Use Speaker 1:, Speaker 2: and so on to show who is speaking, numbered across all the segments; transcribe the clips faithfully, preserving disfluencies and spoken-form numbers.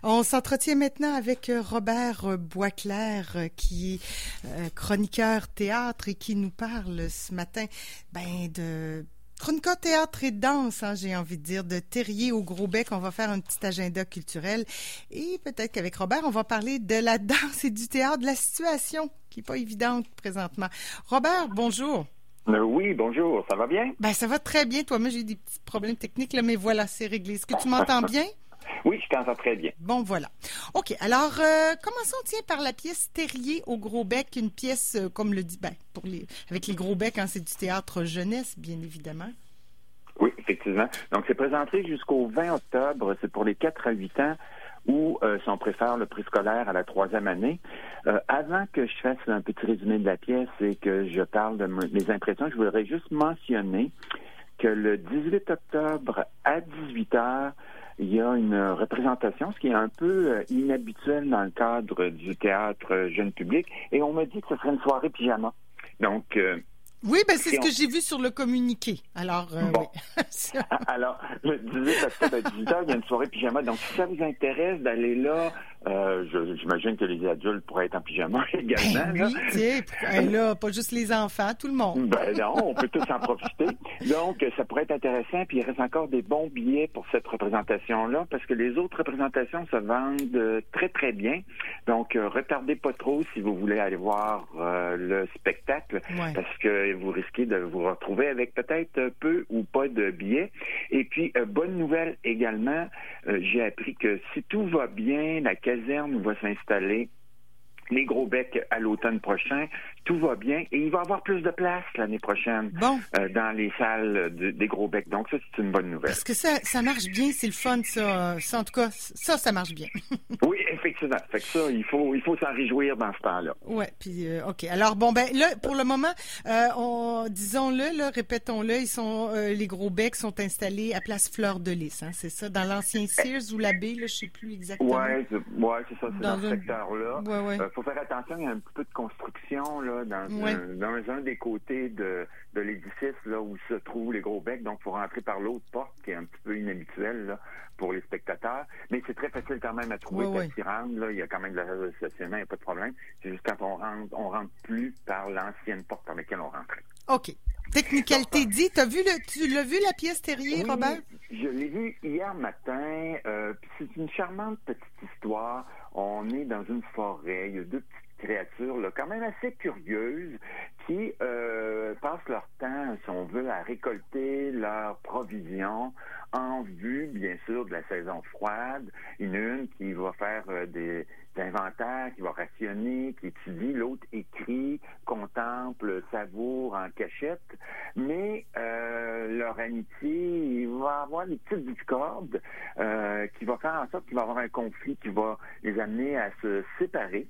Speaker 1: On s'entretient maintenant avec Robert Boisclair, qui est euh, chroniqueur théâtre et qui nous parle ce matin ben, de chroniqueur théâtre et danse, hein, j'ai envie de dire, de Terrier au Gros-Bec. On va faire un petit agenda culturel et peut-être qu'avec Robert, on va parler de la danse et du théâtre, de la situation qui n'est pas évidente présentement. Robert, bonjour.
Speaker 2: Euh, oui, bonjour, ça va bien?
Speaker 1: Ben, ça va très bien. Toi, moi, j'ai des petits problèmes techniques, là, mais voilà, c'est réglé. Est-ce que tu m'entends bien?
Speaker 2: Oui, je t'entends très bien.
Speaker 1: Bon, voilà. OK. Alors, euh, commençons, tiens, par la pièce Terrier au Gros-Bec, une pièce, euh, comme le dit, ben, pour les, avec les Gros-Becs, hein, c'est du théâtre jeunesse, bien évidemment.
Speaker 2: Oui, effectivement. Donc, c'est présenté jusqu'au vingt octobre. C'est pour les quatre à huit ans ou, euh, si on préfère, le prix scolaire à la troisième année. Euh, avant que je fasse un petit résumé de la pièce et que je parle de mes impressions, je voudrais juste mentionner que le dix-huit octobre à dix-huit heures, il y a une représentation, ce qui est un peu inhabituel dans le cadre du théâtre jeune public, et on m'a dit que ce serait une soirée pyjama. Donc, euh,
Speaker 1: oui, ben c'est ce on... que j'ai vu sur le communiqué. Alors, euh,
Speaker 2: bon.
Speaker 1: oui.
Speaker 2: Alors, le dix-huit octobre à dix-huit heures, il y a une soirée pyjama. Donc, si ça vous intéresse d'aller là, euh, je, j'imagine que les adultes pourraient être en pyjama également.
Speaker 1: Ben oui, tiens, hey, là, pas juste les enfants, tout le monde.
Speaker 2: Ben non, on peut tous en profiter. Donc, ça pourrait être intéressant. Puis, il reste encore des bons billets pour cette représentation-là, parce que les autres représentations se vendent très, très bien. Donc, euh, retardez pas trop si vous voulez aller voir euh, le spectacle,
Speaker 1: ouais.
Speaker 2: parce que vous risquez de vous retrouver avec peut-être peu ou pas de billets. Et puis, euh, bonne nouvelle également, euh, j'ai appris que si tout va bien, la caserne va s'installer les Gros-Becs à l'automne prochain. Tout va bien et il va y avoir plus de place l'année prochaine
Speaker 1: bon.
Speaker 2: euh, dans les salles de, des Gros-Becs. Donc ça, c'est une bonne nouvelle.
Speaker 1: Parce que ça, ça marche bien, c'est le fun, ça. ça en tout cas, ça, ça marche bien.
Speaker 2: Oui, effectivement. Fait que ça, il faut, il faut s'en réjouir dans ce temps-là.
Speaker 1: Oui, puis euh, OK. Alors, bon, ben là, pour le moment, euh, on, disons-le, là, répétons-le, ils sont, euh, les Gros-Becs sont installés à Place Fleur-de-Lys, hein, c'est ça, dans l'ancien Sears ou l'abbé, là, je sais plus exactement.
Speaker 2: Oui, c'est, ouais, c'est ça, c'est dans, dans ce
Speaker 1: un...
Speaker 2: secteur-là.
Speaker 1: Ouais, ouais.
Speaker 2: Euh, faut faire attention, il y a un petit peu de construction là dans,
Speaker 1: ouais.
Speaker 2: un, dans un des côtés de, de l'édifice là où se trouvent les Gros-Becs, donc il faut rentrer par l'autre porte qui est un petit peu inhabituelle là, pour les spectateurs, mais c'est très facile quand même à trouver
Speaker 1: ouais,
Speaker 2: quand ils rentrent, là, il y a quand même de la stationnement, il n'y a pas de problème, c'est juste quand on rentre, on rentre plus par l'ancienne porte par laquelle on rentrait.
Speaker 1: OK. Technicalité dit, t'as vu le, tu l'as vu la pièce Terrier,
Speaker 2: oui,
Speaker 1: Robert?
Speaker 2: Je l'ai vu hier matin, euh, c'est une charmante petite histoire, on est dans une forêt, il y a deux petites créatures là, quand même assez curieuses qui euh, passent leur temps, si on veut, à récolter leurs provisions en vue, bien sûr, de la saison froide. Il y en a une qui va faire euh, des, des inventaires, qui va rationner, qui étudie, l'autre écrit, contemple, savoure en cachette. Mais euh, leur amitié, il va avoir des petites discordes euh, qui va faire en sorte qu'il va y avoir un conflit qui va les amener à se séparer.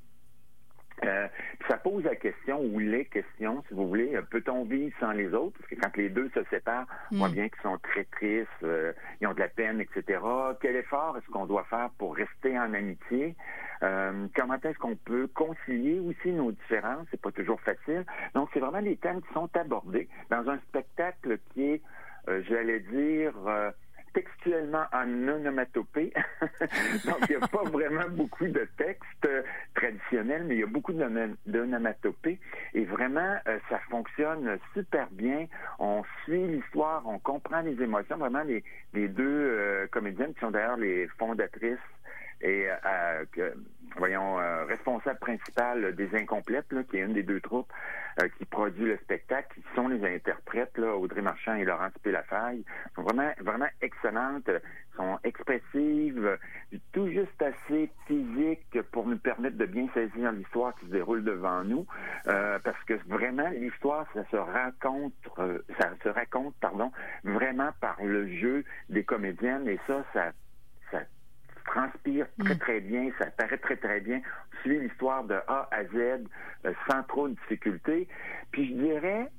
Speaker 2: Euh, ça pose la question, ou les questions, si vous voulez, peut-on vivre sans les autres? Parce que quand les deux se séparent, on voit bien qu'ils sont très tristes, euh, ils ont de la peine, et cetera. Quel effort est-ce qu'on doit faire pour rester en amitié? Euh, comment est-ce qu'on peut concilier aussi nos différences? C'est pas toujours facile. Donc, c'est vraiment des thèmes qui sont abordés dans un spectacle qui est, euh, j'allais dire... Euh, textuellement en onomatopée. Donc, il n'y a pas vraiment beaucoup de textes euh, traditionnels, mais il y a beaucoup d'onomatopées. Et vraiment, euh, ça fonctionne super bien. On suit l'histoire, on comprend les émotions. Vraiment, les, les deux euh, comédiennes qui sont d'ailleurs les fondatrices et euh, que, voyons, euh, responsable principal des Incomplètes, là, qui est une des deux troupes euh, qui produit le spectacle, qui sont les interprètes, là, Audrey Marchand et Laurence Pélafaille, sont vraiment, vraiment excellentes, sont expressives, tout juste assez physiques pour nous permettre de bien saisir l'histoire qui se déroule devant nous, euh, parce que vraiment, l'histoire, ça se raconte, euh, ça se raconte, pardon, vraiment par le jeu des comédiennes, et ça, ça, ça transpire très, très bien, ça paraît très, très bien. On suit l'histoire de A à Z euh, sans trop de difficultés. Puis je dirais,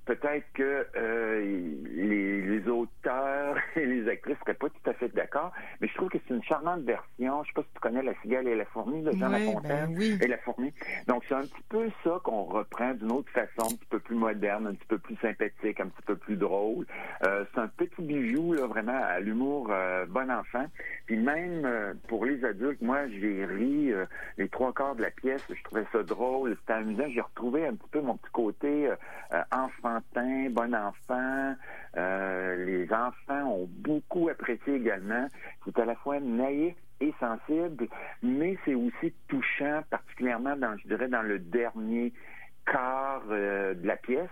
Speaker 2: peut-être que euh, les, les auteurs et les actrices seraient pas tout à fait d'accord, mais je trouve que c'est une charmante version. Je sais pas si tu connais La cigale et la fourmi de Jean
Speaker 1: oui,
Speaker 2: Lafontaine
Speaker 1: ben oui.
Speaker 2: et la fourmi. Donc c'est un petit peu ça qu'on reprend d'une autre façon, un petit peu plus moderne, un petit peu plus sympathique, un petit peu plus drôle. Euh, c'est un petit bijou là, vraiment à l'humour euh, bon enfant. Puis même euh, pour les adultes, moi j'ai ri euh, les trois quarts de la pièce. Je trouvais ça drôle, c'était amusant. J'ai retrouvé un petit peu mon petit côté euh, euh, enfantin, bon enfant. Euh, les enfants ont beaucoup apprécié également. C'est à la fois naïf et sensible, mais c'est aussi touchant, particulièrement dans, je dirais, dans le dernier quart euh, de la pièce.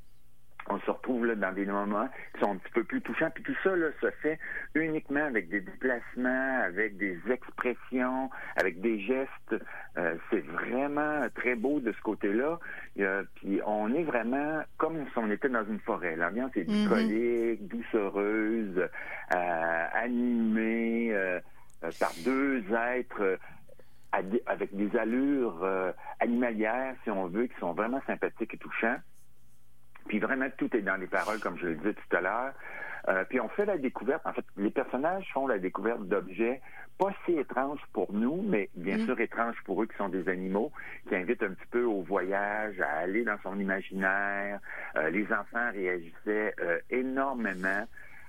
Speaker 2: On se retrouve là dans des moments qui sont un petit peu plus touchants. Puis tout ça là, se fait uniquement avec des déplacements, avec des expressions, avec des gestes. Euh, c'est vraiment très beau de ce côté-là. Euh, puis on est vraiment comme si on était dans une forêt. L'ambiance est bucolique, mm-hmm. doucereuse, euh, animée euh, euh, par deux êtres euh, avec des allures euh, animalières, si on veut, qui sont vraiment sympathiques et touchants. Puis vraiment, tout est dans les paroles, comme je le disais tout à l'heure. Euh, puis on fait la découverte, en fait, les personnages font la découverte d'objets pas si étranges pour nous, mais bien mmh. sûr étranges pour eux qui sont des animaux, qui invitent un petit peu au voyage, à aller dans son imaginaire. Euh, les enfants réagissaient euh, énormément.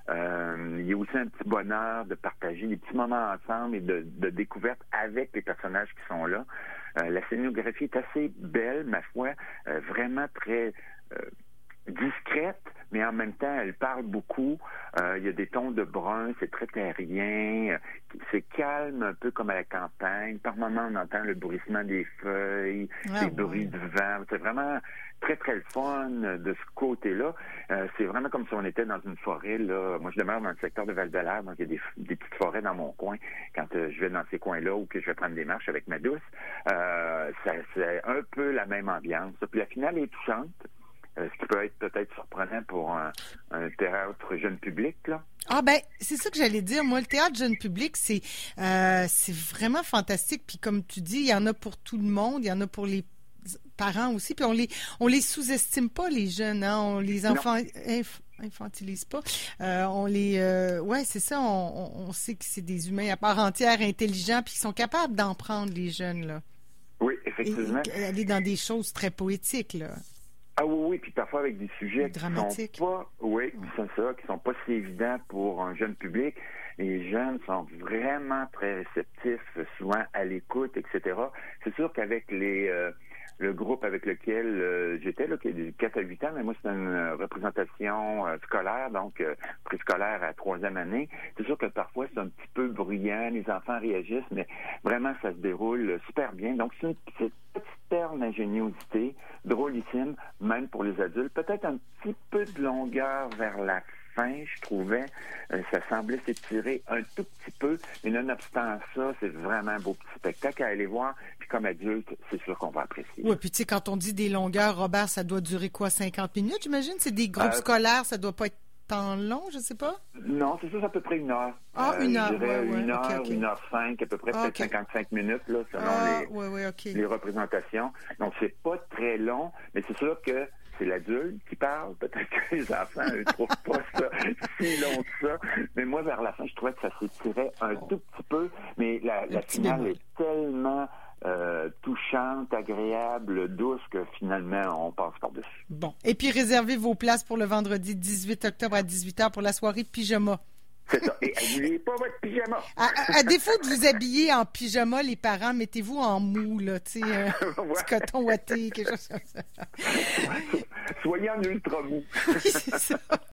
Speaker 2: Euh, il y a aussi un petit bonheur de partager des petits moments ensemble et de, de découverte avec les personnages qui sont là. Euh, la scénographie est assez belle, ma foi, euh, vraiment très... Euh, discrète, mais en même temps, elle parle beaucoup. Euh, il y a des tons de brun, c'est très terrien, c'est calme, un peu comme à la campagne. Par moments, on entend le bruissement des feuilles, ah, les ouais. bruits du vent. C'est vraiment très, très le fun de ce côté-là. Euh, c'est vraiment comme si on était dans une forêt, là. Moi, je demeure dans le secteur de Val-de-Lair, donc il y a des, des petites forêts dans mon coin quand euh, je vais dans ces coins-là ou que je vais prendre des marches avec ma douce. Euh, ça, c'est un peu la même ambiance. Puis la finale est touchante. Euh, ce qui peut être peut-être surprenant pour un, un théâtre jeune public, là.
Speaker 1: Ah ben, c'est ça que j'allais dire. Moi, le théâtre jeune public, c'est euh, c'est vraiment fantastique. Puis comme tu dis, il y en a pour tout le monde, il y en a pour les parents aussi. Puis on les on les sous-estime pas, les jeunes, hein. On les enfants inf, infantilise pas. Euh, on les euh, ouais, c'est ça. On, on sait que c'est des humains à part entière, intelligents, puis qui sont capables d'en prendre, les jeunes, là.
Speaker 2: Oui, effectivement.
Speaker 1: Et, et aller dans des choses très poétiques, là.
Speaker 2: Ah oui, oui, puis parfois avec des sujets
Speaker 1: dramatiques.
Speaker 2: qui sont pas, oui, qui sont ça, qui sont pas si évidents pour un jeune public. Les jeunes sont vraiment très réceptifs, souvent à l'écoute, et cetera. C'est sûr qu'avec les euh, le groupe avec lequel euh, j'étais, là, qui est de quatre à huit ans, mais moi, c'est une représentation euh, scolaire, donc euh, préscolaire à troisième année. C'est sûr que parfois, c'est un petit peu bruyant, les enfants réagissent, mais vraiment, ça se déroule super bien. Donc, c'est une petite perle d'ingéniosité, drôlissime, même pour les adultes. Peut-être un petit peu de longueur vers la fin, je trouvais. Euh, ça semblait s'étirer un tout petit peu, mais nonobstant ça, c'est vraiment un beau petit spectacle à aller voir. Puis comme adulte, c'est sûr qu'on va apprécier.
Speaker 1: Oui, puis tu sais, quand on dit des longueurs, Robert, ça doit durer quoi, cinquante minutes, j'imagine? C'est des groupes euh, scolaires, ça doit pas être temps long, je sais pas?
Speaker 2: Non, c'est ça, c'est à peu près une heure.
Speaker 1: Ah, une heure,
Speaker 2: euh, je dirais
Speaker 1: ouais, ouais.
Speaker 2: Une heure,
Speaker 1: okay, okay.
Speaker 2: une heure cinq, à peu près, peut-être okay. cinquante-cinq minutes, là, selon
Speaker 1: ah,
Speaker 2: les,
Speaker 1: ouais, ouais, okay.
Speaker 2: les représentations. Donc, c'est pas très long, mais c'est sûr que c'est l'adulte qui parle. Peut-être que les enfants ne trouvent pas ça si long que ça. Mais moi, vers la fin, je trouvais que ça s'étirait un tout petit peu. Mais la, la finale est tellement euh, touchante, agréable, douce que finalement, on passe par-dessus.
Speaker 1: Bon. Et puis, réservez vos places pour le vendredi dix-huit octobre à dix-huit heures pour la soirée pyjama.
Speaker 2: C'est ça. Et n'oubliez pas votre pyjama.
Speaker 1: À, à, à défaut de vous habiller en pyjama, les parents, mettez-vous en mou, là, tu sais, euh, ouais. du coton ouaté, quelque chose comme ça.
Speaker 2: Soyez en ultra mou.
Speaker 1: Oui, c'est ça.